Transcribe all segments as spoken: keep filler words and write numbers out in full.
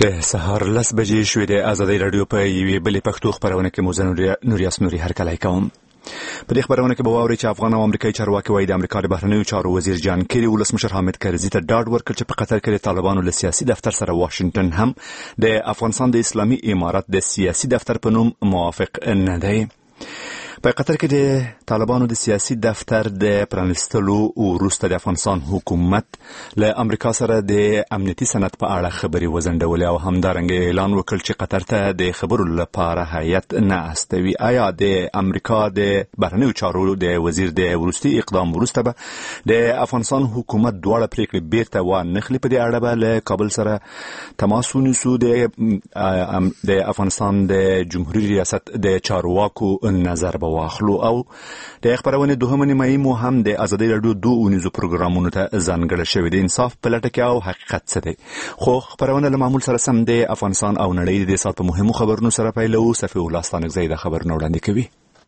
د سهار لس بجې شوې د ازادۍ راډیو په یوې بلې پښتو خپرونه کې مو زه نوریاس نوري هرکلی کوم. په دې خبرونه کې به واورئ چې افغان او امریکایي چارواکي وایي د امریکا د بهرنیو چارو وزیر جان کیری ولسمشر حامد کرزي ته ډاډ ورکړ چې په قطر کې د طالبانو له سیاسي دفتر سره واشنګټن هم د افغانستان د اسلامي امارت د سیاسي دفتر په نوم موافق نه دی. په قطر کې د طالبانو د سیاسي دفتر د پرانیستلو وروسته د افغانستان حکومت له امریکا سره د امنیتي سند په اړه خبرې وځنډولې او همدارنګه اعلان وکړ چې قطر ته د خبرو لپاره هیئت نه استوي. آیا د امریکا د بهرنیو چارو د وزیر د وروستي اقدام وروسته به د افغانستان حکومت دواړه پریکړې بیرته وانخلي؟ په دې اړه به له کابل سره تماس ونیسو. د افغانستان د جمهوریت ریاست د چارواکو نظر به واخلو او د خبرونه دوهمه نیمایي مو هم د ازادۍ راډیو دوه اونیزو پروګرامونو ته ځانګړی شوی د انصاف په لټه کې او حقیقت څه دی. خو خبرونه له معمول سره سم د افغانستان او نړۍ د سات په مهمو خبرونو سره پیلو. صفي الله ستانکزی د خبرونه وړاندې کوي.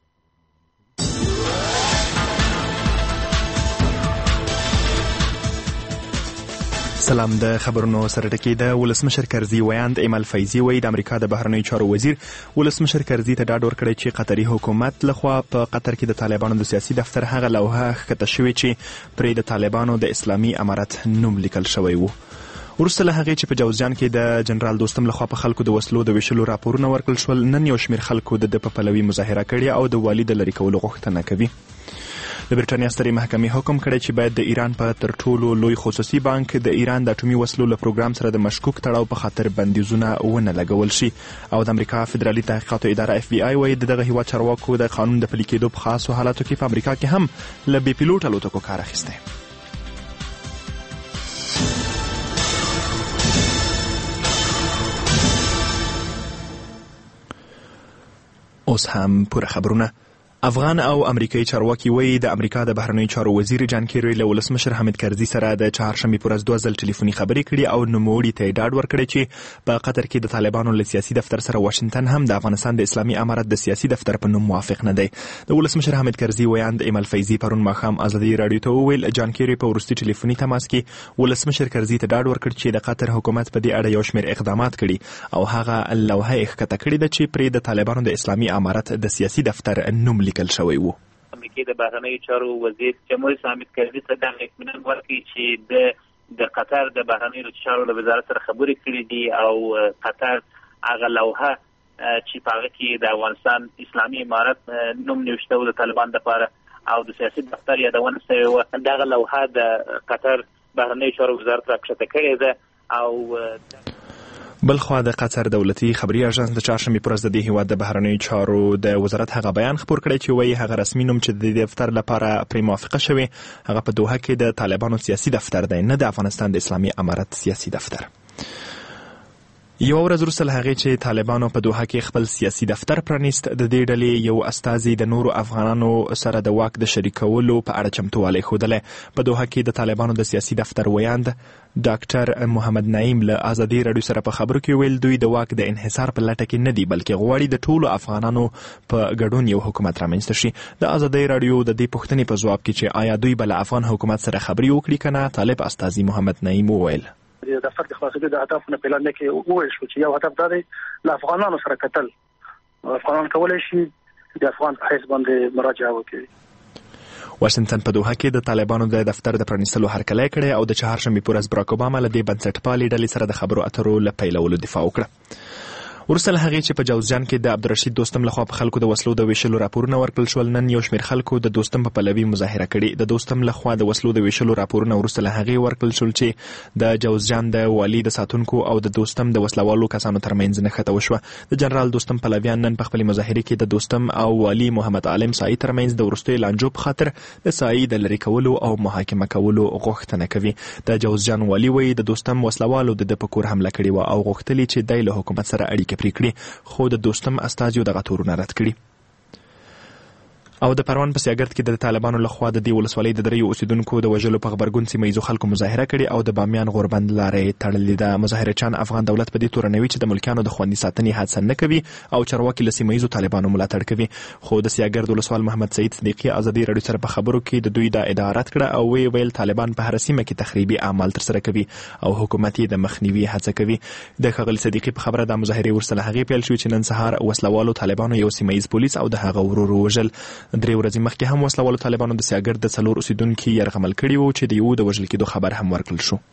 سلام. د خبرونو سره ټکی د ولسمشر کرزي ویاند ایمل فیضي وایي د امریکا د بهرنیو چارو وزیر ولسمشر کرزي ته ډاډ ورکړی چې قطري حکومت لخوا په قطر کې د طالبانو د سیاسي دفتر هغه لوحه ښکته شوې چې پرې د طالبانو د اسلامي امارت نوم لیکل شوی و. وروسته له هغې چې په جوزجان کې د جنرال دوستم لخوا په خلکو د وسلو د ویشلو راپورونه ورکړل شول، نن یو شمېر خلکو د ده په پلوي مظاهره کړې او د والي د لرې کولو غوښتنه کوي. د برټانیا سترې محکمې حکم کړی چې باید د ایران په تر ټولو لوی خصوصي بانک د ایران د اټومي وسلو له پروګرام سره د مشکوک تړاو په خاطر بندیزونه ونه لګول شي. او د امریکا فدرالي تحقیقاتو اداره اف بی آی وایي د دغه هیواد چارواکو د قانون د پلي کېدو په خاصو حالاتو کې په امریکا کې هم له بې پیلوټ الوتکو کار اخیستی. اوس هم پوره خبرونه. افغان او امریکایي چارواکي وایي د امریکا د بهرنیو چارو وزیر جان کیری له ولسمشر حامد کرزي سره د چهارشنبې پر ورځ دوه ځل ټلیفوني خبرې کړي او نوموړي ته یې ډاډ ورکړی چې په قطر کې د طالبانو له سیاسي دفتر سره واشنګټن هم د افغانستان د اسلامي امارت د سیاسي دفتر په نوم موافق نه دی. د ولسمشر حامد کرزي ویاند ایمل فیضي پرون ماښام ازادۍ راډیو ته وویل جان کیری په وروستي ټلیفوني تماس کې ولسمشر کرزي ته ډاډ ورکړ چې د قطر حکومت په دې اړه یو شمېر اقدامات کړي او هغه لوحه یې ښکته کړې ده چې پرې د طالبانو د اسلامي امارت د سیاسي دفتر نوم لیکل شوی و. امریکای د بهرنیو چارو وزیر جمهور حامد کرزي ته د اطمینان ورکړي چې د د قطر د بهرنیو چارو له وزارت سره خبرې کړې دي او قطر هغه لوحه چې په هغه کې د افغانستان اسلامي امارت نوم نوشته و د طالبان لپاره او د سیاسي دفتر یادونه شوې وه، دغه لوحه د قطر بهرنیو چارو وزارت راکښته کړې ده. او بلخوا د قطر دولتي خبري اژانس د چهارشنبې پر ورځ د دې هیواد د بهرنیو چارو د وزارت هغه بیان خپور کړی چې وایي هغه رسمي نوم چې د دفتر لپاره پرې موافقه شوې هغه په دوحه کې د طالبانو سیاسي دفتر دی، نه د افغانستان د اسلامي امارت سیاسي دفتر. یو ورځ وروسته له هغې چې طالبانو په دوحه کې خپل سیاسي دفتر پرانیست، د دې ډلې یو استازي د نورو افغانانو سره د واک د شریکولو په اړه چمتووالی ښودلی. په دوحه کې د طالبانو د سیاسي دفتر ویاند ډاکټر محمد نعیم له ازادۍ راډیو سره په خبرو کې ویل دوی د واک د انحصار په لټه کې نه دي، بلکې غواړي د ټولو افغانانو په ګډون یو حکومت رامنځته شي. د ازادۍ راډیو د دې پوښتنې په ځواب کې چې آیا دوی به له افغان حکومت سره خبرې وکړي که نه، طالب استازي محمد نعیم وویل د دفتر د خلاصېدو د هدفونو په اعلان کې وویل شو چې یو هدف دا دی له افغانانو سره کتل، افغانان کولی شي د افغان په حیث باندې مراجعه وکړي. واشنګټن په دوحه کې د طالبانو د دفتر د پرانیستلو هرکلی کړی او د چهارشنبې پر ورځ براک اوباما له دې بنسټپالې ډلې سره د خبرو اترو له پیلولو دفاع وکړه. وروسته له هغې چې په جوزجان کې د عبدالرشید دوستم لخوا په خلکو د وسلو د ویشلو راپورونه ورکړل شول، نن یو شمېر خلکو د دوستم په پلوي مظاهره کړې. د دوستم لخوا د وسلو د ویشلو راپورونه وروسته له هغې ورکړل شول چې د جوزجان د والي د ساتونکو او د دوستم د وسلوالو کسانو ترمنځ نښته وشوه. د جنرال دوستم پلویان نن په خپلې مظاهرې کې د دوستم او والي محمد عالم سایي ترمنځ د وروستیو لانجو په خاطر د سایي د لرې کولو او محاکمه کولو غوښتنه کوي. د جوزجان والي وایي د دوستم وسلوالو د ده په کور حمله کړې وه او غوښتلي چې دی له حکومت سره اړیکې پرې کړي، خو د دوستم استازیو دغه تورونه رد کړي. او د پروان په سیاګرد کې د طالبانو لخوا د دې ولسوالۍ د دریو اوسیدونکو د وژلو په خبرګون سیمه ییزو خلکو مظاهره کړې او د بامیان غوربند لارې تړلې ده. مظاهرچیان افغان دولت په دې تورنوي چې د ملکیانو د خوندي ساتنې هڅه نه کوي او چارواکي له سیمه ییزو طالبانو ملاتړ کوي. خو د سیاګرد ولسوال محمد سعید صدیقي ازادي رادیو سره په خبرو کې د دوی د ادعا رد کړه او وی ویل طالبان په هر سیمه کې تخریبي اعمال ترسره کوي او حکومت یې د مخنیوي هڅه کوي. د ښاغلي صدیقي په خبره د مظاهرې ورسره هغې پیل شوې چې نن سهار وسلوالو طالبانو یو سیمه ییز پولیس او د هغه ورور وژل. درې ورځې مخکې هم وسلوالو طالبانو د سیاګرد د څلور اوسیدونکي یرغمل کړي وو چې د یو د وژل کېدو خبر هم ورکړل شو.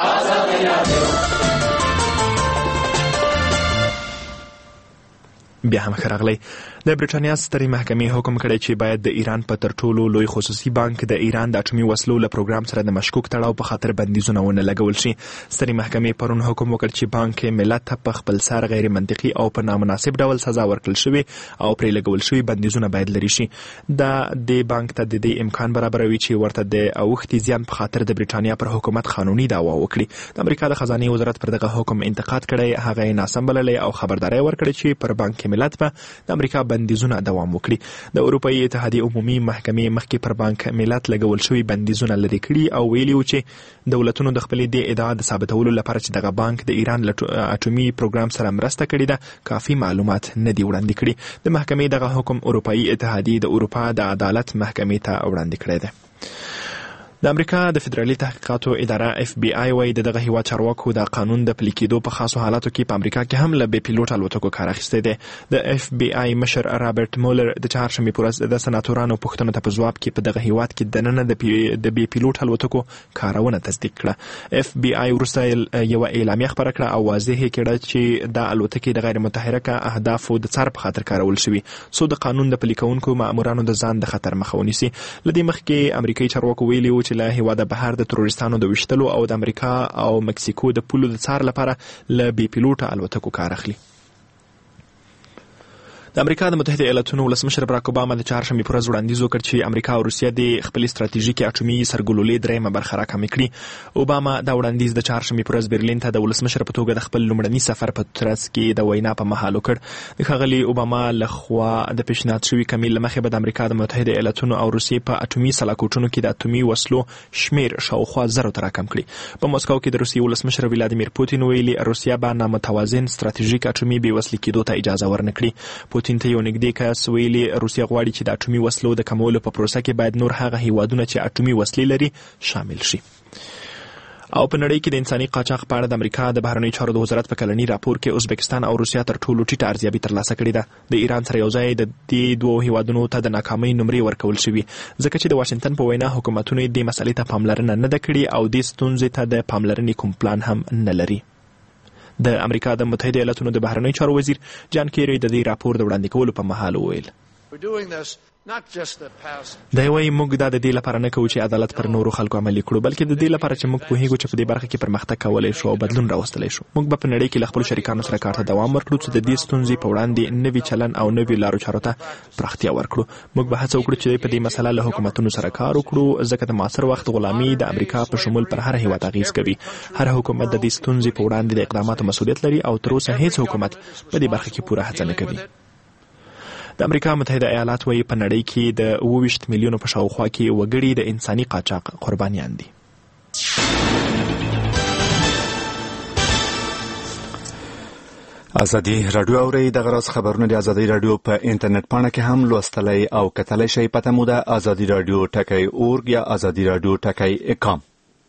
بیا هم ښه راغلی. د برټانیا سترې محکمې حکم کړی چې باید د ایران په تر ټولو لوی خصوصي بانک د ایران د اټومي وسلو له پروګرام سره د مشکوک تړاو په خاطر بندیزونه ونه لګول شي. سترې محکمې پرون حکم وکړ چې بانک ملت ته په خپل سر غیر منطقي او په نامناسب ډول سزا ورکړل شوې او پرې لګول شوي بندیزونه باید لرې شي. دا د بانک ته د دې امکان برابروي چې ورته د اوښتي زیان په خاطر د برټانیا پر حکومت قانوني دعوا وکړي. د امریکا د خزانې وزارت پر دغه حکم انتقاد کړی، هغه یې ناسم بللی او خبرداری ورکړی چې پر بانک ملت به د امریکا بندیزونه دوام وکړي. د اروپایي اتحادیې عمومي محکمې مخکې پر بانک ملت لګول شوي بندیزونه لرې کړي او ویلي و چې دولتونو د خپلې دې ادعا د ثابتولو لپاره چې دغه بانک د ایران له اټومي پروګرام سره مرسته کړې ده کافي معلومات نه دي وړاندې کړي. د محکمې دغه حکم اروپایي اتحادیې د اروپا د عدالت محکمې ته وړاندې کړی دی. د امریکا د فدرالي تحقیقاتو اداره اف بی آی وايي د دغه هیواد چارواکو د قانون د پلي کېدو په خاصو حالاتو کې په امریکا کې هم له بې پیلوټ الوتکو کار اخیستی دی. د اف بی آی مشر رابرټ مولر د چهارشنبې په ورځ د سناتورانو پوښتنو ته په ځواب کې په دغه هیواد کې دننه د بې پیلوټ الوتکو کارونه تصدیق کړه. اف بی آی وروسته یوه اعلامیه خپره کړه او واضح یې کړه چې دا الوتکې د غیر متحرکه اهدافو د څار په خاطر کارول شوي څو د قانون د پلي کوونکو مامورانو د ځان د خطر مخه ونیسي. له دې مخکې امریکایي چارواکو ویلي وو چې له هیواده بهر د تروریستانو د ویشتلو او د امریکا او مکسیکو د پولو د څار لپاره له بې پیلوټه الوتکو کار اخلي. د امریکا د متحده ایالاتونو ولسمشر براک اوباما د چهارشنبې په ورځ وړاندیز وکړ چې امریکا او روسیه د خپلې ستراتیژیکې اټومي سرګلولې درېیمه برخه راکمې کړي. اوباما دا وړاندیز د چهارشنبې په ورځ برلین ته د ولسمشر په توګه د خپل لومړني سفر په ترڅ کې د وینا په مهال وکړ. د ښاغلي اوباما لخوا د پیشنهاد شوي کمیل له مخې به د امریکا د متحده ایالاتونو او روسیې په اټومي سلاکوټونو کې د اټومي وسلو شمیر شاوخوا زرو ته راکم کړي. په مسکو کې د روسیې ولسمشر ولادیمیر پوتین ویلي روسیه به نامتوازن ستراتیژیک اټومي بې وسلې کېدو ته اجازه ورنه کړي. پوتین ته یو نږدې ویلي روسیه غواړي چې د اټومي وسلو د کمولو په پروسه کې باید نور هغه هیوادونه چې اټومي وسلې لري شامل شي. او په نړۍ کې د انساني قاچاق په اړه د امریکا د بهرنیو چارو د وزارت په کلني راپور کې ازبکستان او روسیه تر ټولو ټیټه ارزیابي ترلاسه کړې ده. د ایران سره یو ځای د دې دوو هیوادونو ته د ناکامۍ نمرې ورکول شوي ځکه چې د واشنګټن په وینا حکومتونو یې دې مسلې ته پاملرنه نه ده کړې او دې ستونزې ته د پاملرنې کوم پلان هم نه لري. د امریکا د متحده ایالاتونو د بهرنیو چارو وزیر جان کیری د دې راپور د وړاندې کولو په مهال وویل دا وایي موږ دا د دې لپاره نه کوو چې عدالت پر نورو خلکو عملي کړو بلکې د دې لپاره چې موږ پوهیږو چې په دې برخه کې پرمختګ کولی شو او بدلون راوستلی شو. موږ به په نړۍ کې له خپلو شریکانو سره کار ته دوام ورکړو چې د دې ستونزې په وړاندې نوي چلن او نوي لارو چارو ته پراختیا ورکړو. موږ به هڅه وکړو چې په دې مسله له حکومتونو سره کار وکړو ځکه د معاصر وخت غلامي د امریکا په شمول پر هر هیواد اغیز کوي. هر حکومت د دې ستونزې په وړاندې د اقداماتو مسؤلیت لري او تر اوسه هیڅ حکومت په دې برخه کې پوره هڅه نه کوي. د امریکا متحده ایالات وايي په نړۍ کې د اوه ویشت میلیونو په شاوخوا کې وګړي د انساني قاچاق قربانیان دي. ازادي رادیو اوري دغه راز خبرونه د ازادي رادیو په انټرنیټ پاڼه کې هم لوستلای او کتلای شئ. پته مو ده ازادي رادیو ټکی اورګ یا ازادي رادیو ټکی کام.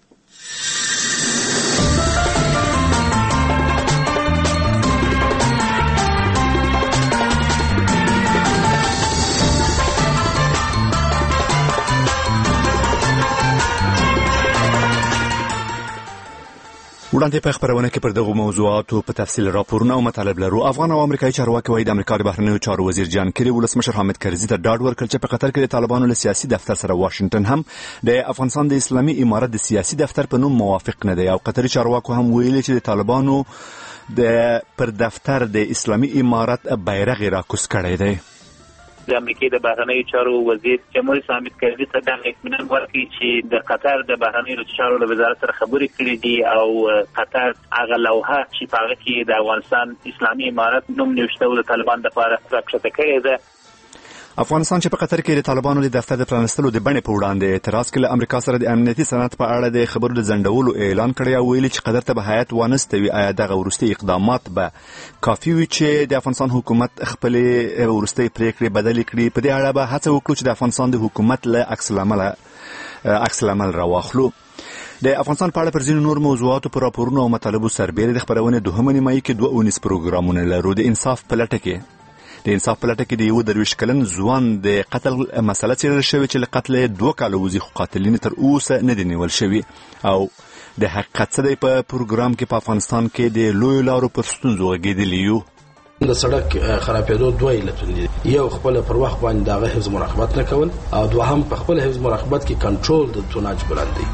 وړاندې په خبرونه کې پر دغه موضوعاتو په تفصیل راپورونه او مطالب لرو. افغان او امریکایي چارواکي وايي د امریکا د بهرنیو چارو وزیر جان کیری ولسمشر حامد کرزي ته ډاډ ورکړ چې په قطر کې د طالبانو له سیاسي دفتر سره واشنګټن هم د افغانستان د اسلامي امارت د سیاسي دفتر په نوم موافق نه دی. او قطري چارواکو هم ویلي چې د طالبانو د پر دفتر د اسلامي امارت بیرغ راکوز کړی دی. د امریکای د بهرنیو چارو وزیر جمهوریت حامد کرزي ته د اطمینان ورکړي چې د قطر د بهرنیو چارو له وزارت سره خبرې کړې دي او قطر هغه لوحه چې په هغه کې د افغانستان اسلامي امارت نوم نوشته و د طالبان لپاره راکښته کړې ده. افغانستان چې په قطر کې د طالبانو د دفتر د پرانستلو د بڼې په وړاندې اعتراض کړ، امریکا سره د امنیتي صنعت په اړه د خبرو د ځنډولو اعلان کړی او ویلي چې قطر ته به هیات وانستوي. آیا دغه وروستي اقدامات به کافي وي چې د افغانستان حکومت خپل وروستي پریکړې بدلې کړي؟ په دې اړه به هڅه وکړو چې د افغانستان د حکومت له عکس العمل عکس العمل راواخلو. د افغانستان په اړه پر ځینو نور موضوعاتو پر راپورونو او مطالبو سربېره د خبرونې دوهمه نیمایي کې دوه اونیز پروګرامونه لرو. د انصاف په لټه کې د انصاف په لټه کې د یو درویش کلن ځوان د قتل مسله څېړل شوې چې له قتل دوه کاله وځي، خو قاتلین تر اوسه نه دي نیول شوي. او د حقیقت څه دی په پروګرام کې په افغانستان کې د لویو لارو پر ستونزو غږېدلي یو. د سړک خرابېدو دوه علتونه دي. یو خپل پر وخت باندې دغه حفظ مراقبت نه کول، او دوهم په خپل حفظ مراقبت کې کنټرول د توناج بلند دی.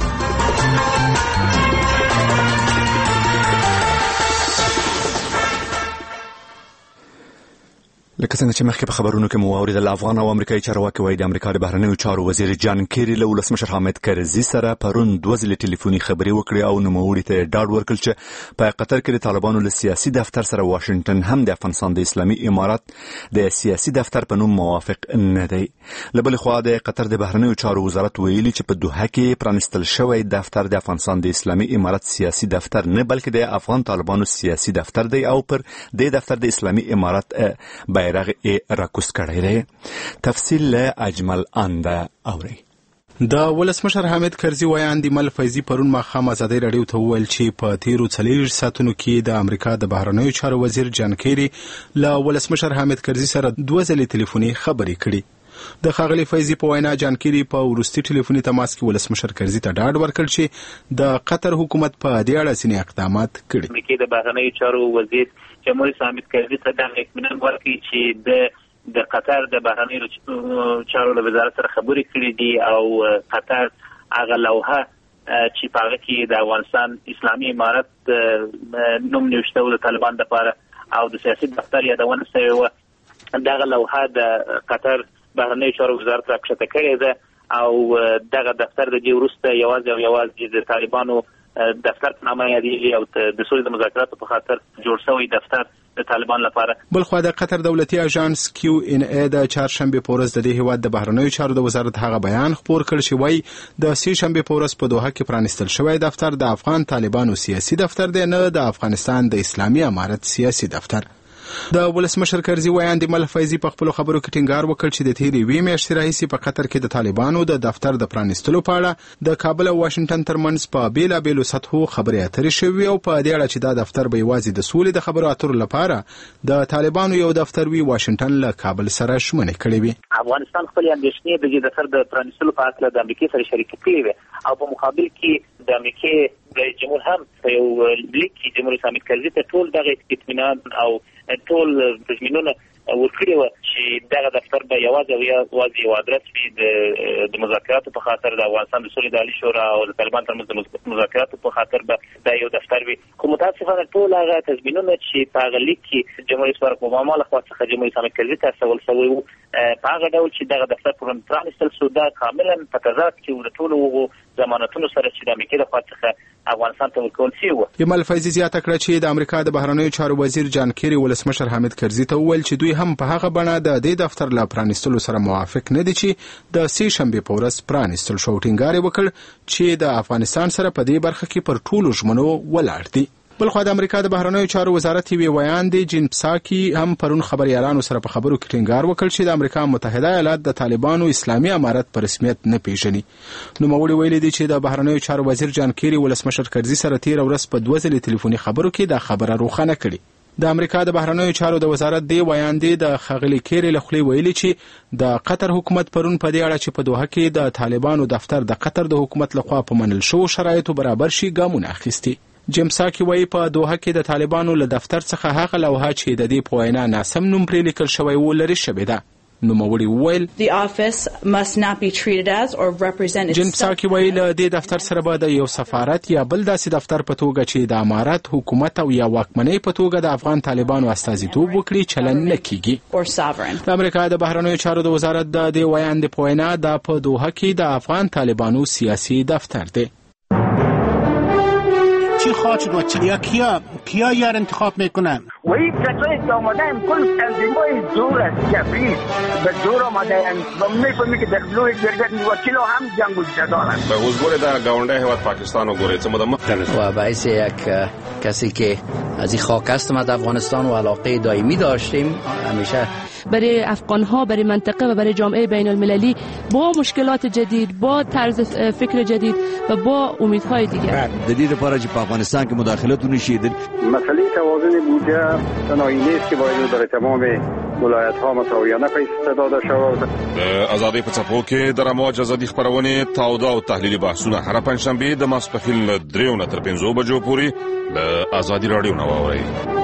لکه څنګه چې مخکې په خبرونو کې مو واورېدل، افغان او امریکایي چارواکي وایي د امریکا د بهرنیو چارو وزیر جان کیری له ولسمشر حامد کرزي سره پرون دوه ځلې ټلیفوني خبرې وکړې او نوموړي ته ډاډ ورکړ چې په قطر کې د طالبانو له سیاسي دفتر سره واشنگټن هم د افغانستان د اسلامي امارات د سیاسي دفتر په نوم موافق نه دی. له بلې خوا د قطر د بهرنیو چارو وزارت ویلي چې په دوحه کې پرانستل شوی دفتر د افغانستان د اسلامي امارات سیاسي دفتر نه بلکې د افغان طالبانو سیاسي دفتر دی او پر د دفتر د اسلامي امارات بیرغ راکوس کړی دی. تفصیل له اجمل انده اوري. د ولسمشر حامد کرزي ویاند ایمل فیضي پرون ماښام ازادي راډیو ته وویل چې په تیرو څلوېښتو ساعتونو کې د امریکا د بهرنیو چارو وزیر جان کیری له ولسمشر حامد کرزي سره دوه ځلې ټلیفوني خبرې کړې. د ښاغلي فیضي په وینا جان کیری په وروستي ټلیفوني تماس کې ولسمشر کرزي ته ډاډ ورکړ چې د قطر حکومت په دې اړه ځینې اقدامات کړي. امریکا د بهرنیو چارو وزیر جمهوریت حامد کرزي ته د اطمینان ورکړي چې د د قطر د بهرنیو چارو له وزارت سره خبرې کړې دي او قطر هغه لوحه چې په هغه کې د افغانستان اسلامي امارت نوم نوشته و د طالبان لپاره او د سیاسي دفتر یادونه شوې وه، دغه لوحه د قطر بهرنیو چارو وزارت راکښته کړې ده او دغه دفتر د دې وروسته یوازې او یوازې د طالبانو دفتر په نامه یادېږي او د سولې د مذاکراتو په خاطر جوړ شوی دفتر د طالبان لپاره. بلخوا د قطر دولتي اژانس کیو ان ای د چهارشنبه په ورځ د دې هیواد د بهرنیو چارو د وزارت هغه بیان خپور کړ چې وایي د سې شنبه په ورځ په دوحه کې پرانستل شوی دفتر د افغان طالبانو سیاسي دفتر دی، نه د افغانستان د اسلامي امارت سیاسي دفتر. د ولسمشر کرزي ویاند ایمل فیضي په خپل خبرو کې ټینګار وکړ چې د تیرې وی میاشتې راهیسې په قطر کې د طالبانو د دفتر د پرانستلو په اړه د کابل او واشنگټن ترمنځ په بیلابیلو سطحو خبرې اترې شوې او په دې اړه چې دا دفتر به یوازې د سولې د خبرو اترو لپاره د طالبانو یو دفتر وي، واشنگټن له کابل سره ژمنې کړې وي. افغانستان خپل اندېښنې د دې دفتر د پرانستلو په اړه د امریکا سره شریک کړې وي او په مقابل کې د امریکا رئیس جمهور هم په یو لیک کې جمهوریت حامد کرزي ته ټول دغه اطمینان او ټول تضمینونه ورکړي وو چې دغه دفتر به یوازې او یوازې یو ادرس وي د مذاکراتو په خاطر د افغانستان د سولې د عالي شورا او د طالبان ترمنځ د مذاکراتو په خاطر به دا یو دفتر وي. خو متاسفانه ټول هغه تضمینونه چې په هغه لیک کې جمهوریت بارک اوباما له خوا څخه جمهوریت حامد کرزي ته استول شوي وو په هغه ډول چې دغه دفتر پرانستل شو، دا کاملا په تضاد کې د ټولو هغو ضمانتونو سره چې د امریکا له خوا څخه افغانستان ته ورکول شوي وو. ایمل فیضي زیاته کړه چې د امریکا د بهرنیو چارو وزیر جان کیری ولسمشر حامد کرزي ته وویل چې دوی هم په هغه بڼه د دې دفتر له پرانستلو سره موافق نه دي چې د سې شنبې په ورځ پرانستل شو. ټینګار یې وکړ چې د افغانستان سره په دې برخه کې پر ټولو ژمنو ولاړ دي. بلخوا د امریکا د بهرنیو چارو وزارت یوې ویاندې جین پساکي هم پرون خبريالانو سره په خبرو کې ټینګار وکړ چې د امریکا متحده ایالات د طالبانو اسلامي امارت په رسمیت نه پیژني. نو موږ ویلي دي چې د بهرنیو چارو وزیر جان کیری ولسمشر کرزي سره تیر ورځ په دوه ځلې ټلیفوني خبرو کې دا خبره روښانه کړې. د امریکا د بهرنیو چارو د وزارت دی ویاندې د خغلی کیری له خولې ویلي چې د قطر حکومت پرون په دې اړه چې په دوحه کې د طالبانو دفتر د قطر د حکومت لخوا په منل شو شرایطو برابر شي ګامونه اخیستي. جیمساکي وایي په دوحه کې د طالبانو له دفتر څخه هغه لوحه چې د دې په وینا ناسم نوم پرې لیکل شوی و لرې شوې ده. نوموړي وویل جیمساکي وایي له دې دفتر سره به د یو سفارت یا بل داسې دفتر په توګه چې د امارت حکومت او یا واکمنۍ په توګه د افغان طالبانو استازیتوب وکړي چلن نه کیږي. د امریکا د بهرنیو چارو د وزارت د دې ویاندې په وینا دا په دوحه کې د افغان طالبانو سیاسي دفتر دی. چی خواهد شد و چی؟ یا کیا کیا یار انتخاب میکنن؟ و این کسایی که آمدن کل تنظیم‌های زور است جبری به زور آمدن و می‌فهمی که در لوی گردن وکیل هم جنگ وجود دارند. به وزگور در گاونده هواد پاکستان و گوره چه مدام و باعث یک کسی که از این خاک هستم از افغانستان و علاقه دائمی داشتیم همیشه برای افغان‌ها، برای منطقه و برای جامعه بین المللی با مشکلات جدید، با طرز فکر جدید و با امیدهای دیگر. دلیل لپاره چې په افغانستان کې مداخلت ونشي مسئله توازن بودجه تنهایی نیست که باید برای تمام ولایت ها مساویانه پیسې داده شود. آزادی په څپو کې د رموج ازادي خبرونه تاوده او تحلیلي بحثونه هر پنځشنبه د ماسپښین له دریو نه تر پنځو بجو پورې د آزادي رادیو نه واورئ.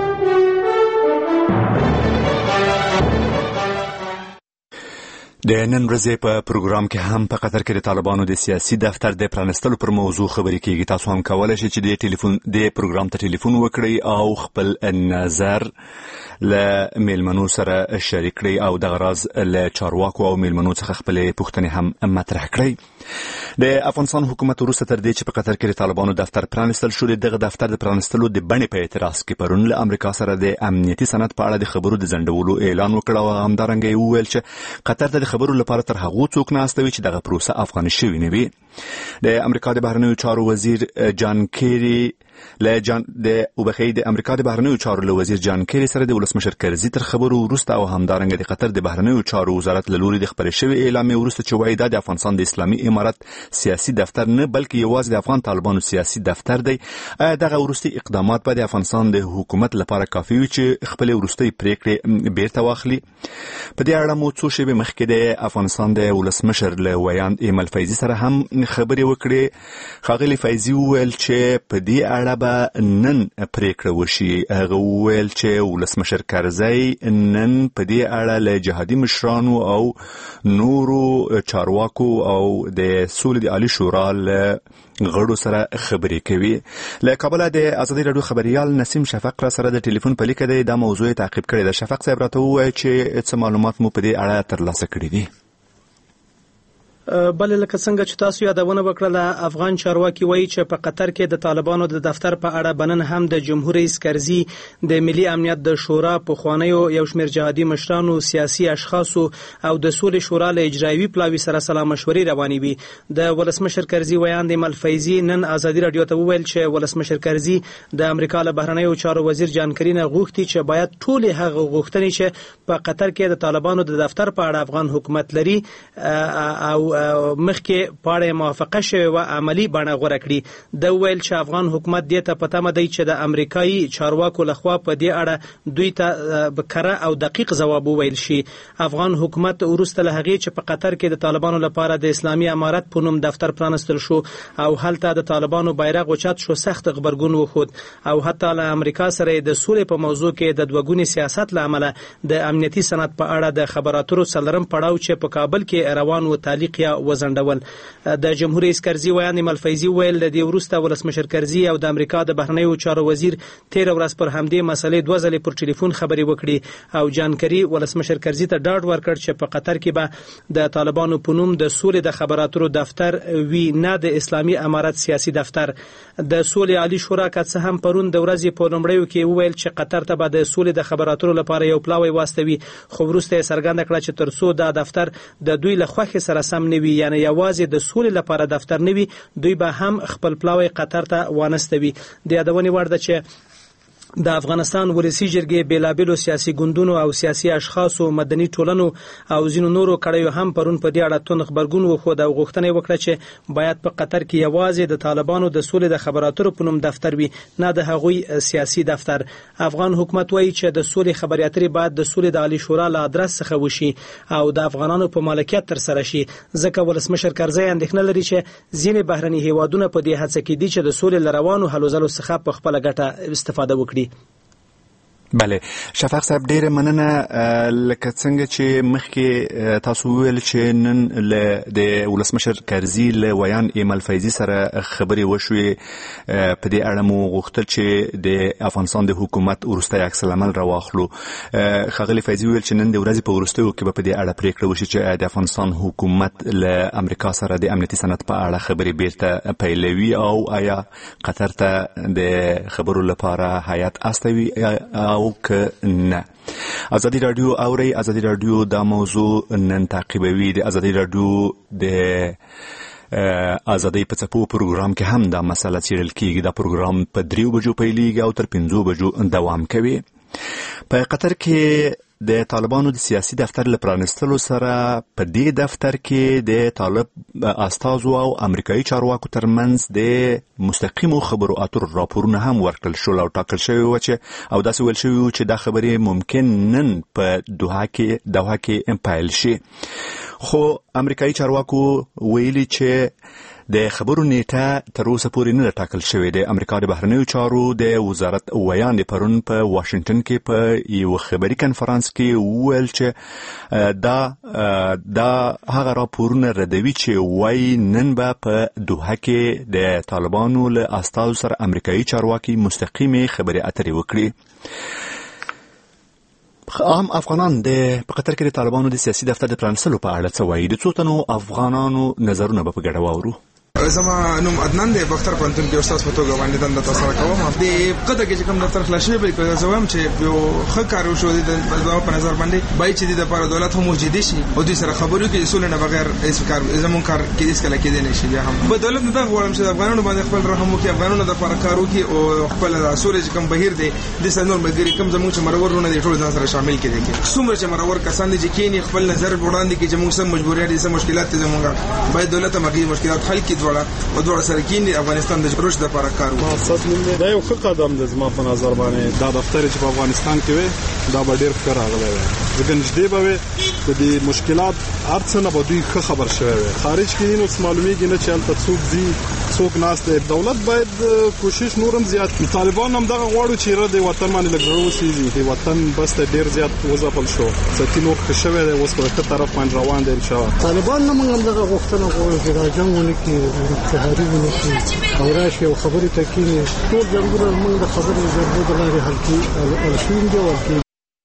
د نن ورځې په پروګرام کې هم په قطر کې د طالبانو د سیاسي دفتر د پرانستلو پر موضوع خبرې کیږي. تاسو هم کولای شئ چې د ټلیفون د پروګرام ته ټلیفون وکړئ او خپل نظر له میلمنو سره شریک کړئ او د غراز له چارواکو او میلمنو څخه خپل پوښتنې هم مطرح کړئ. د افغانستان حکومت وروسته تر دې چې په قطر کې د طالبانو دفتر پرانستل شو، دغه دفتر د پرانستلو د بڼې په اعتراض کې پرون له امریکا سره د امنیتي سند په اړه د خبرو د ځنډولو اعلان وکړ او همدارنګه یې وویل چې قطر ته د خبرو لپاره تر هغو څوک نه استوي چې دغه پروسه افغاني شوی نه وي. د امریکا د بهرنیو چارو وزیر جان کیری له جان د وبخې د امریکا د بهرنیو چارو له وزیر جان کیری سره د ولسمشر کرزي تر خبرو وروسته او همدارنګه د قطر د بهرنیو چارو وزارت له لوري د خبرې شوی اعلان وروسته چې وایي د افغانستان د اسلامي امارت سیاسي دفتر نه بلکې یوازې د افغان طالبانو سیاسي دفتر دی. دغه وروستي اقدامات به د افغانستان د حکومت لپاره کافي وي چې خپل وروستي پریکړې بیرته واخلي. په دې اړه مو څو شېبې مخکې د افغانستان د ولسمشر له ویاند ایمل فیضي سره هم خبرې وکړې. ښاغلي فیضي وویل چې په دې اړه به نن پریکړه وشي. هغه وویل چې ولسمشر کرزي نن په دې اړه له جهادي مشرانو او نورو چارواکو او د سولې د عالی شورا له غړو سره خبرې کوي. له کابل د آزادي رادیو خبريال نسیم شفق را سره د ټلیفون په لیکه د موضوع تعقیب کړی د. شفق صاحب راته وویل چې څه معلومات مو په دې اړه ترلاسه کړي دي. بل لکه څنګه چې تاسو یادونه وکړه، افغان چارواکي وایي چې په قطر کې د طالبانو د دفتر په اړه بنن هم د جمهور رئیس کرزي د ملي امنیت د شورا په خوانیو یو شمېر جهادي مشرانو، سیاسي اشخاصو او د سولې شورا له اجرایوي پلاوي سره سلا مشورې روانې وي. د ولسمشر کرزي ویاند ایمل فیضي نن آزادي رادیو ته وویل چې ولسمشر کرزي د امریکا له بهرنیو چارو وزیر جان کیری نه غوښتي چې باید ټول هغه غوښتنې چې په قطر کې د طالبانو د دفتر په اړه افغان حکومت لري او مخکې پاړې موافقه شوه او عملی بڼه غوړه کړي. د ویل چې افغان حکومت دې ته پته مده چې د امریکایي چارواکو لخوا په دې اړه دوی ته بکره او دقیق ځواب وویل شي. افغان حکومت ورسته له هغه چې په قطر کې د طالبانو لپاره د اسلامي امارت په نوم دفتر پرانستل شو او هلته د طالبانو بیرغ اوچت شو، سخت خبرګون وخود او حتی له امریکا سره د سولې په موضوع کې د دوګونی سیاست لامل د امنیتي سند په اړه د خبراتو څلرم پړاو چې په کابل کې روان و تعلیق یا وزندول. د جمهور رئیس کرزي ویاند ایمل فیضي ویل د دې وروسته ولسمشر کرزي او د امریکا د بهرنیو چارو وزیر تیر ورځ پر همدې مسلې دوه ځلې پر ټلیفون خبرې وکړي او جان کیری ولسمشر کرزي ته ډاډ ورکړ چې په قطر کې به د طالبانو په نوم د سولې د خبراتو دفتر وی نه د اسلامي امارت سیاسي دفتر. د سولې عالی شورا کڅ هم پرون د ورځې په لومړیو کې ویل چې قطر ته به د سولې د خبراتو لپاره یو پلاوی واستوي، خو وروسته څرګنده کړه چې ترڅو دا دفتر د دوی له خوښې سره سم نه وي، یعنی یوازې د سولې لپاره دفتر نه وي، دوی به هم خپل پلاوی قطر ته وانستوي. د یادونې وړ ده چې د افغانستان ولسی جرګې بیلابلو سیاسي ګوندونو او سیاسي اشخاصو، مدني ټولنو او ځینو نورو کړیو هم پرون په دې اړه تون خبرګون وخود او غوښتنه وکړه چې باید په قطر کې یوازې د طالبانو د سولې د خبراتو په نوم دفتر وي، نه د هغوی سیاسي دفتر. افغان حکومت وایي چې د سولې خبرې اترې باید د سولې د عالی شورا له ادرس څخه وشي او د افغانانو په مالکیت تر سره شي، ځکه ولسمشر کرزي اندېښنه لري چې ځینې بهرني هیوادونه په دې هڅه کې دي چې د سولې لروانو هلو ځلو څخه په خپل ګټه استفاده وکړي. بله شفاق صاحب ډیره مننه. لکه څنګه چې مخکې تاسو ویل چې نن د ولسمشر کرزي له ویان ایمل فیضي سره خبرې وشوې، په دې اړه مو غوښتل چې د افغانستان د حکومت وروستی عکس العمل راواخلو. ښاغلي فیضي ویل چې نن د ورځې په وروستیو کې به په دې اړه پریکړه وشي چې د افغانستان حکومت له امریکا سره د امنیتي سند په اړه خبرې بیرته پیلوي او آیا قطر ته د خبرو لپاره هیات استوي او او که نه. ازادي رادیو اوري ازادي رادیو دا موضوع نن تعقیبوي. د ازادي رادیو د ازادي په څپو پروګرام کې هم دا مسله څیړل کیږي. دا پروګرام په دریو بجو پیلیږي او تر پنځو بجو دوام کوي. په قطر کې د طالبانو د سیاسي دفتر له پرانستلو سره په دې دفتر کې د طالب استازو او امریکایي چارواکو ترمنځ د مستقیمو خبرو اترو راپورونه هم ورکړل شول او ټاکل شوی و چې او داسې ویل شوی و چې دا خبرې ممکن نن په دوحه کې دوحه کې پیل شي. خو امریکایي چارواکو ویلي چې د خبرو نیټه تر اوسه پورې نه ټاکل شوې ده. امریکا د بهرنیو چارو د وزارت ویاند پرون په واشنگټن کې په یو خبري کنفرانس کې وویل چې دا دا هغه راپورونه ردوي چې وایي نن به په دوحه کې د طالبانو له استازو سره امریکایي چارواکي مستقیمه خبرې اترې وکړي. عام افغانان د په قطر کې د طالبانو د سیاسي دفتر د پرانستلو په اړه څه وایي؟ د څو تنو افغانانو نظرونه به په ګډه واورو. زما نوم عدنان دی، باختر پوهنتون کې استاد په توګه باندې دنده ترسره کوم. د قطر کې کوم دفتر خلاص شوی به زه وایم چې یو ښه کار وشو د په نظر باندې بای چې د لپاره دولت هم موجود شي او د سره خبرو کې اصول نه بغیر هیڅ کار زمون کار کې هیڅ کله کې نه شي. بیا هم په دولت نه غواړم چې افغانانو باندې خپل رحم وکړي، افغانانو د لپاره کار وکړي او خپل اصول چې کوم بهیر دي د سنور مګری کوم زمون چې مرورونه د ټول ځان سره شامل کړي کې څومره چې مرور کسان دي چې کینی خپل نظر وړاندې کې چې موږ سم مجبوریت دي سم مشکلات دي زمونږ باید دولت مګری مشکلات حل کړي وړا او دوه سره کینی افغانستان د جوړښت لپاره کار وکړي. مقصد مونږ دا یو ښه قدم دی زما په نظر باندې. دا دفتر چې په افغانستان کې وي دا به ډیر ښه راغلی وي. ځکه نږدې به وي د دې مشکلات هر څه نه به دوی ښه خبر شوی وي. خارج کې نو معلومیږي نه چې هلته څوک ځي څوک ناست دی. دولت باید کوشش نورم زیات کړي. طالبان هم دغه غواړو چې را د وطن باندې لږ زړه وسیږي. د وطن بس ته ډیر زیات وځپل شو. ستی نور ښه شوی دی، اوس په ښه طرف باندې روان دی انشاءالله. طالبان نه موږ هم دغه غوښتنه غواړو چې دا جنګ ونه کړي، انتحاري ونه کړي او راشي او خبرې ته کینی. ټول جنګونه موږ د خبرې ضرورت د لارې حل کړي الشین دی ورکړي.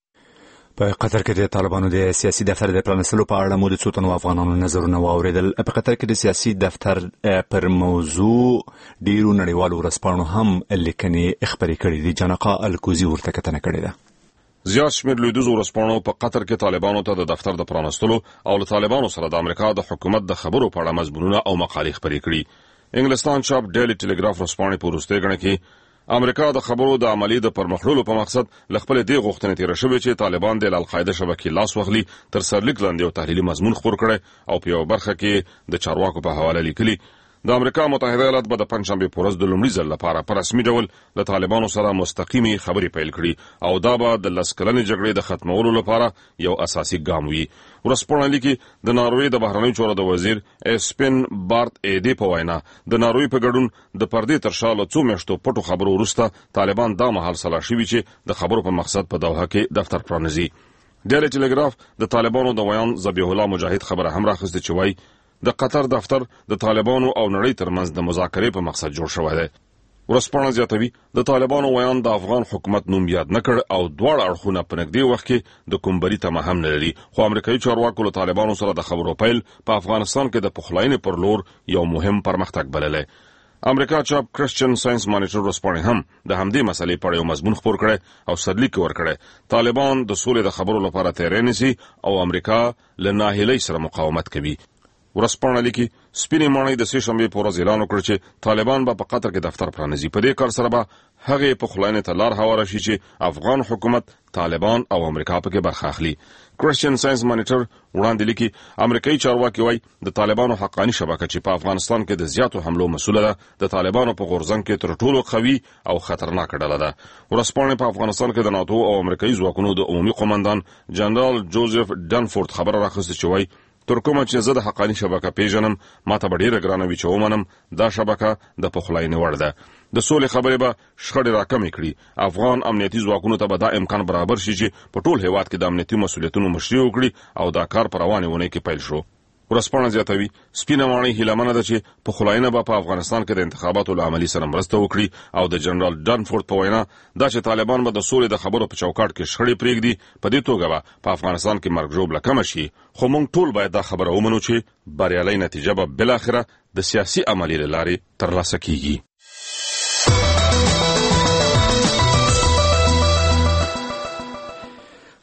په قطر کې د طالبانو د سیاسي دفتر د پرانستلو په اړه مو د څو تنو افغانانو نظرونه واوریدل. په قطر کې د سیاسي دفتر پر موضوع ډیرو نړیوالو ورځپاڼو هم لیکنې خپرې کړې دي. جنقا الکوزي ورته کتنه کړې ده. زیات شمېر لویدیځو ورځپاڼو په قطر کې طالبانو ته د دفتر د پرانستلو او له طالبانو سره د امریکا د حکومت د خبرو په اړه مضمونونه او مقالې خپرې کړي. انګلستان چاپ ډیلی ټیلیګراف ورځپاڼې په وروستۍ ګڼه کې امریکا د خبرو د عملی د پرمخړلو په مقصد ل خپل دی غوښتنې تیر شوې چې طالبان د القاعده شبکې لاس واخلي تر سرلیک لاندې او تحلیلي مضمون خپور کړي او په یو برخه کې د چارواکو په حواله لیکلي د امریکا متحده ایالات به د پنځشنبه په ورځ د لومړي ځل لپاره په رسمي ډول د طالبانو سره مستقیمي خبرې پیل کړي او دا به د لسکلنې جګړې د ختمولو لپاره یو اساسي ګام وي. ورځپاڼه لیکي د ناروې د بهرنیو چارو د وزیر اسپن بارت ایدی په وینا د ناروې په ګډون د پردې تر شا له څو میاشتو پټو خبرو وروسته طالبان دا مهال سلا شوي چې د خبرو په مقصد په دوحه کې دفتر پرانیزي. ډیلی ټیلیګراف د طالبانو د ویان ذبیح الله مجاهد خبره هم راخسته چې وایي د قطر دفتر د طالبانو او نړۍ ترمنځ د مذاکرې په مقصد جوړ شوی دی. ورځپاڼه زیاتوي د طالبانو ویان د افغان حکومت نوم یاد نه کړ او دواړه اړخونه په نږدې وخت کې د کومبري تمه هم نه لري. خو امریکایي چارواکو له طالبانو سره د خبرو پیل په افغانستان کې د پخلاینې پر لور یو مهم پرمختګ بللی. امریکا چاپ کرسچن ساينس مانیټر ورځپاڼې هم د همدې مسلې په اړه یو مضمون خپور کړی او سرلیک ورکړی. طالبان د سولې د خبرو لپاره تیاری نیسي او امریکا له ناهیلۍ سره مقاومت کوي. ورځپاڼه لیکي سپینې ماڼۍ د سې شنبې په ورځ اعلان وکړ چې طالبان به په قطر کې دفتر پرانیزي. په دې کار سره به هغې پخلاینې ته لار هواره شي چې افغان حکومت، طالبان او امریکا پکې برخه اخلي. کرسچن ساينس مانیټر وړاندې لیکي امریکایي چارواکي وایي د طالبانو حقاني شبکه چې په افغانستان کې د زیاتو حملو مسوله ده د طالبانو په غورځنګ کې تر ټولو قوي او خطرناک ډله ده. ورځپاڼې په افغانستان کې د ناتو او امریکایي ځواکونو د عمومي قومندان جنرال جوزف ډنفورد خبره راخسته چې وایي تر کومه چې زه د حقاني شبکه پیژنم ماته به ډیره ګرانه وي چې ومنم دا شبکه د پخلاینې وړ ده. د سولې خبرې به شخړې راکمې کړي. افغان امنیتي ځواکونو ته به دا امکان برابر شي چې په ټول هیواد کې د امنیتي مسولیتونو مشري وکړي او دا کار په روانې اونۍ کې پیل شو. ورځپاڼه زیاتوي سپینه ماڼۍ هیله ده چې پخلاینه به په افغانستان کې د انتخاباتو له عملي سره مرسته وکړي او د جنرال ډنفورد په وینا دا چې طالبان به د سولې د خبرو په چوکاټ کې شخړې پرېږدي په دې توګه به په افغانستان کې مرګ ژوبله کمه شي. خو موږ ټول باید دا خبره ومنو چې بریالۍ نتیجه به بالاخره د سیاسي عملي له لارې ترلاسه کیږي.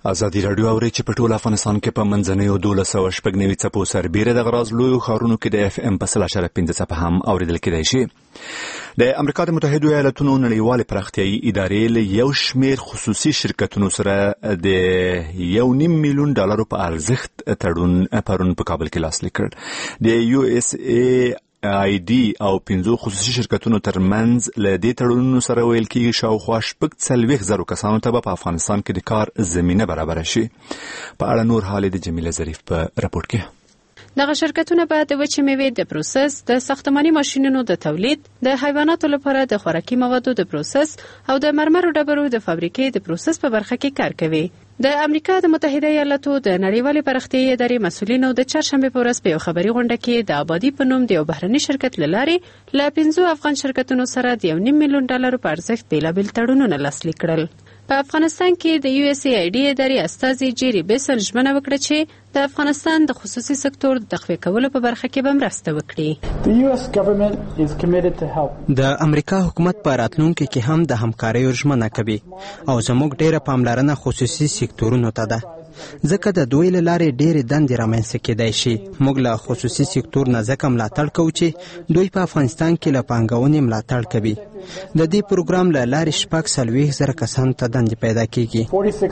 ازادي راډیو اوري چې په ټول افغانستان کې په منځنیو دولس سوه شپږ نوي څپو سربیره د غراز لویو ښارونو کې د اف ام په سل اشاره پنځه څپه هم اوریدل کېدای شي. د امریکا د متحدو ایالاتونو نړیوالې پراختیایي ادارې له یو شمېر خصوصي شرکتونو سره د یو نیم میلیون ډالرو په ارزښت تړون پرون په کابل کې لاسلیک کړ. د یو اس ای آی ډي او پنځو خصوصي شرکتونو ترمنځ له دې تړونونو سره ویل کېږي شاوخوا شپږ څلوېښت زرو کسانو ته په افغانستان کې د کار زمینه برابره شي. په اړه نور حال د جمیله ظریف په راپور کې. دغه شرکتونه به د وچې میوې د پروسس، د ساختماني ماشینونو د تولید، د حیواناتو لپاره د خوراکي موادو د پروسس او د مرمرو ډبرو د فابریکې د پروسس په برخه کې کار کوي. د امریکا د متحده ایالاتو د نړیوالې پراختیایي ادارې مسؤلینو د چهارشنبه په ورځ په یو خبري غونډه کې د آبادي په نوم د یو بهرني شرکت له لارې له پنځو افغان شرکتونو سره د یو نیم میلیون ډالرو په ارزښت بېلابېل تړونونه لاسلیک کړل. په افغانستان کې د یو اس ای آی ډي ادارې استازي جیری بیسن ژمنه وکړه چې د افغانستان د خصوصي سکتور د تقویه کولو په برخه کې به مرسته وکړي. د امریکا حکومت په راتلونکي کې هم د همکارۍ ژمنه کوي او زموږ ډیره پاملرنه خصوصي سکتورونو ته ده، ځکه د دوی له لارې ډېرې دندې رامنځته کېدای شي. موږ له خصوصي سکتور نه ځکه ملاتړ کوو چې دوی په افغانستان کې له پانګونې ملاتړ کوي. د دې پروګرام له لارې شپږ څلوېښت زره کسانو ته دندې پیدا کېږي.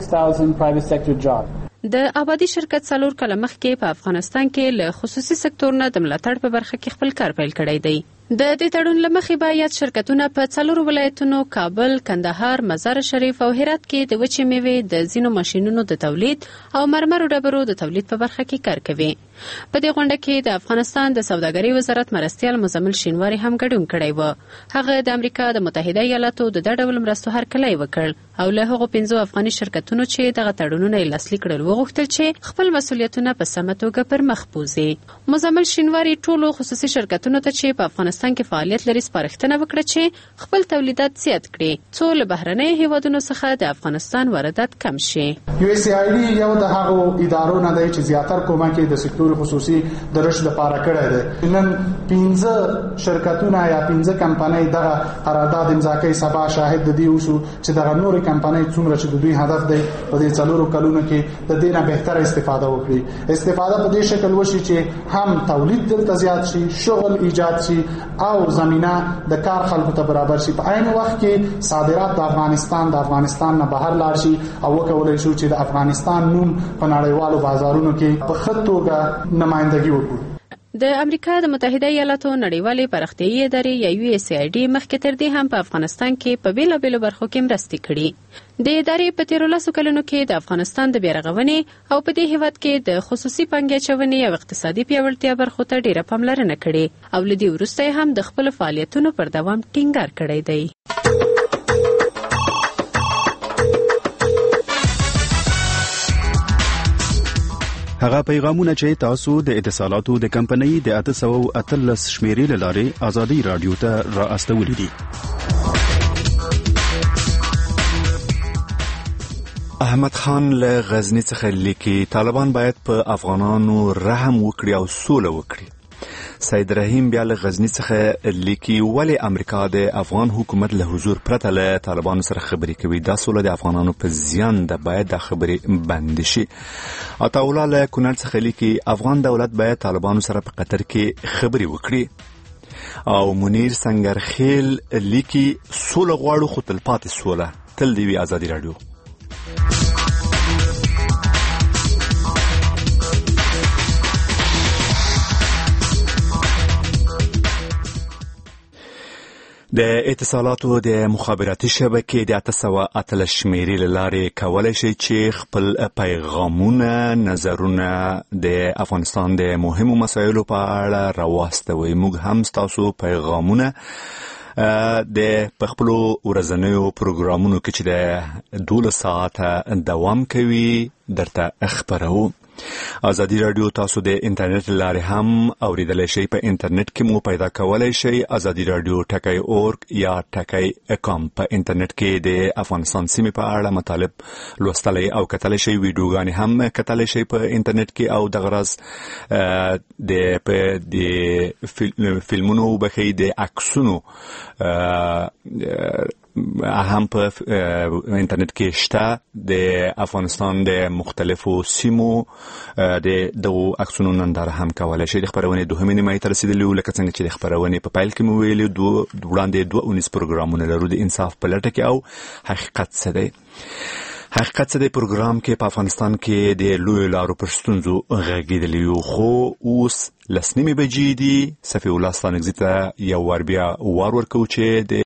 د آبادي شرکت څلور کاله مخکې په افغانستان کې له خصوصي سکتور نه د ملاتړ په برخه کې خپل کار پیل کړی دی. د دې تړون له مخې به یاد شرکتونه په څلورو ولایتونو کابل، کندهار، مزار شریف او هرات کې د وچې میوې د ځینو ماشینونو د تولید او مرمرو ډبرو د تولید په برخه کې کار کوي. په دې غونډه کې د افغانستان د سوداګرۍ وزارت مرستیال مزمل شینواری هم ګډون کړی و. هغه د امریکا د متحده ایالاتو د دې ډول مرستو هرکلی وکړ او له هغو پنځو افغاني شرکتونو چې دغه تړونونه یې لاسلیک کړل وغوښتل چې خپل مسؤلیتونه په سمه توګه پر مخ بوځي. مزمل شینواری ټولو خصوصي شرکتونو ته چې په افغانستان کې فعالیت لري سپارښتنه وکړه چې خپل تولیدات زیات کړي څو له بهرنیو هیوادونو څخه د افغانستان واردات کم شي. یو اس ای آی ډي یو د هغو ادارو نه دی چې زیاتره کومک یې د سکتور خصوصي د رشد لپاره کړی دی. نن پنځه شرکتونه یا پنځه کمپنۍ دغه قرارداد امضا کوي. سبا شاهد د دې اوسو چې دغه نورې کمپنۍ څومره چې د دوی هدف دی په دې څلورو کلونو کې د دې نه بهتره استفاده وکړي. استفاده په دې شکل وشي چې هم تولید دلته زیات شي، شغل ایجاد شي او زمینه د کار خلکو ته برابر شي. په عین وخت کې صادرات د افغانستان د افغانستان نه بهر لاړ شي او وکولای شو چې د افغانستان نوم په نړیوالو بازارونو کې په ښه توګه نمائندګي وکړي. د امریکا د متحده ایالاتو نړیوالې پراختیایي ادارې یا یو اس ای آی ډي مخکې تر دې هم په افغانستان کې په بیلابیلو برخو کې مرستې کړي. د ادارې په تیرو لسو کلونو کې د افغانستان د بیارغونې او په دې هیواد کې د خصوصي پانګې اچونې او اقتصادي پیاوړتیا برخو ته ډیره پاملرنه کړې او له دې وروسته هم د خپلو فعالیتونو پر دوام ټینګار کړی دی. هغه پیغامونه چې تاسو د اتصالاتو د کمپنۍ د اته سوه اتلس شمیرې له لارې ازادي راډیو ته را استولي دي. احمد خان له غزني څخه لیکي طالبان باید په افغانانو رحم وکړي او سوله وکړي. سید رحیم بیا له غزني څخه لیکي ولې امریکا د افغان حکومت له حضور پرته له طالبانو سره خبرې کوي. دا سوله د افغانانو په زیان ده، باید دا خبرې بند شي. عطاالله له کونړ څخه لیکي افغان دولت باید طالبانو سره په قطر کې خبرې وکړي. او منیر سنگرخیل لیکي سوله غواړو خو تلپاتې سوله. تل دی وی ازادي راډیو. د اتصالاتو د مخابراتي شبکې د اته سوه اتلس شمیرې له لارې کولی شي چې خپل پیغامونه، نظرونه د افغانستان د مهمو مسایلو په اړه راواستوئ. موږ هم ستاسو پیغامونه د په خپلو ورځنیو پروګرامونو کې چې د دولس ساعته دوام کوي درته خپروو. ازادي راډیو تاسو د انټرنیټ لارې هم اوریدلای شئ. په انټرنیټ کې مو پیدا کولای شئ ازادي راډیو ټکی اورګ یا ټکی کام. په انټرنیټ کې د افغانستان سیمې په اړه مطالب لوستلای او کتلای شئ. ویډیوګانې هم کتلای شئ په انټرنیټ کې او د غرض د په د فلمونو بخې د عکسونو هم په انټرنیټ کې شته د افغانستان د مختلفو سیمو د دغو عکسونو ننداره هم کولای شي. د خبرونې دوهمې نیمایي ته رسیدلي وو، لکه څنګه چې د خبرونې په پیل کې مو ویلي دوه وړاندې دوه اونیز پروګرامونه لرو د انصاف په لټه کې او حقیقت څه دی. حقیقت څه دی پروګرام کې په افغانستان کې د لویو لارو پر ستونزو غږېدلی یو، خو اوس لس نیمې بجې دي. صفي الله ستانکزي ته یو وار بیا وار ورکوو چې د